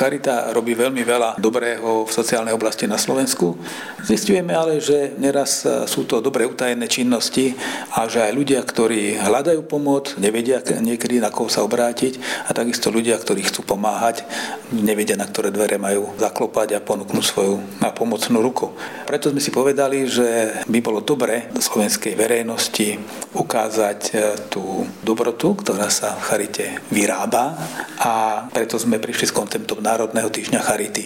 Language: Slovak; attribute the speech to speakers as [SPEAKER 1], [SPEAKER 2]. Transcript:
[SPEAKER 1] Charita robí veľmi veľa dobrého v sociálnej oblasti na Slovensku. Zistujeme ale, že neraz sú to dobre utajené činnosti a že aj ľudia, ktorí hľadajú pomoc, nevedia niekedy na koho sa obrátiť a takisto ľudia, ktorí chcú pomáhať, nevedia, na ktoré dvere majú zaklopať a ponúknuť svoju pomocnú ruku. Preto sme si povedali, že by bolo dobre slovenskej verejnosti ukázať tú dobrotu, ktorá sa v Charite vyrába, a preto sme prišli s konceptom Národného týždňa Charity.